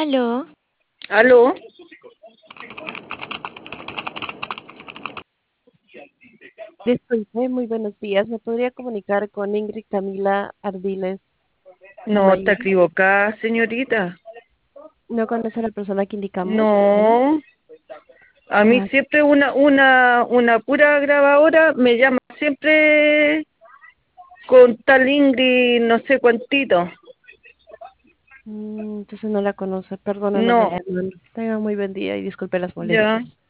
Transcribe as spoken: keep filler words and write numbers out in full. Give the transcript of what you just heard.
Aló, ¿Aló? disculpe, muy buenos días. ¿Me podría comunicar con Ingrid Camila Ardiles No, está Mayor? equivocada, señorita. ¿No conoce a la persona que indicamos? ¿No? No, a mí Ah, siempre una, una, una pura grabadora me llama siempre con tal Ingrid, no sé cuántito. mm, entonces no la conoce. Perdóneme, No, hermano. Tenga muy buen día y disculpe las ya. molestias.